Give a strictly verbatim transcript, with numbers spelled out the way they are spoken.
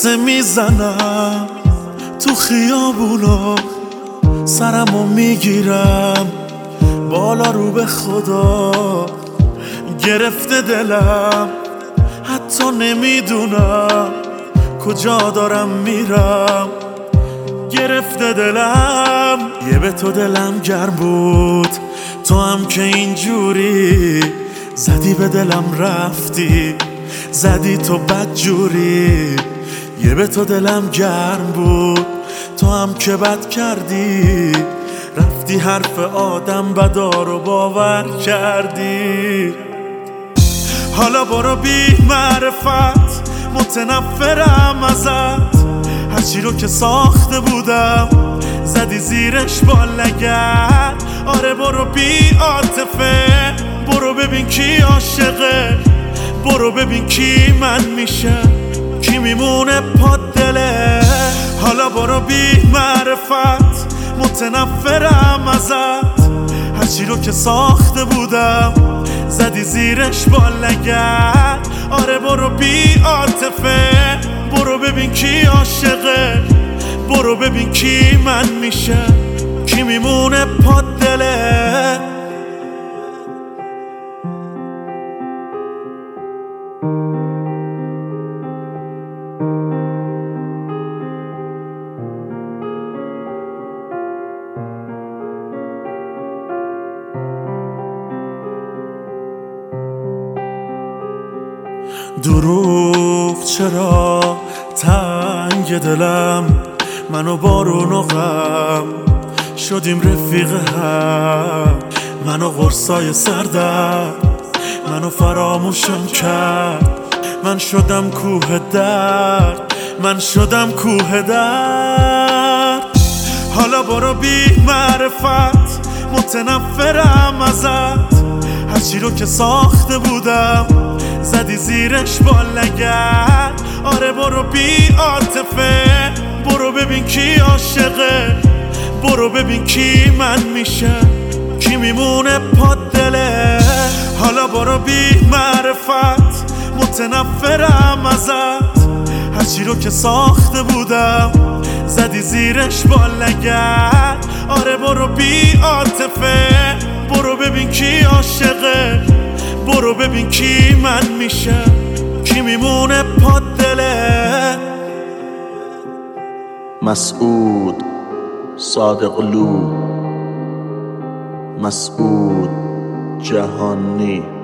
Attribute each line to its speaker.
Speaker 1: قصه میزنم تو خیابونا، سرمو میگیرم بالا رو به خدا. گرفته دلم حتی نمیدونم کجا دارم میرم. گرفته دلم یه به تو دلم گرم بود، تو هم که اینجوری زدی به دلم رفتی، زدی تو بد جوری. یه به تو دلم گرم بود، تو هم که بد کردی، رفتی حرف آدم بدا رو باور کردی. حالا برو بی معرفت، متنفرم ازت، هرچی رو که ساخته بودم زدی زیرش با لگد. آره برو بی عاطفه، برو ببین کی عاشقه، برو ببین کی من میشه، کی میمونه پا دله. حالا برو بی معرفت، متنفرم ازت، هرچی رو که ساخته بودم زدی زیرش با لگد. آره برو بی عاطفه، برو ببین کی عاشقه، برو ببین کی من میشه، کی میمونه پا دله. دروغ چرا تنگ دلم، منو بارون و غم شدیم رفیق هم. منو قرصای سردم، منو فراموشم کرد، من شدم کوه درد، من شدم کوه درد. حالا برو بی معرفت، متنفرم ازت، هرچی رو که ساخته بودم زدی زیرش با لگد. آره برو بی عاطفه، برو ببین کی عاشقه، برو ببین کی من میشه، کی میمونه پا دله. حالا برو بی معرفت، متنفرم ازت، هرچی رو که ساخته بودم زدی زیرش با لگد. آره برو بی عاطفه، برو ببین کی عاشقه، برو ببین کی من میشه، کی میمونه پا دله.
Speaker 2: مسعود صادقلو، مسعود جهانی.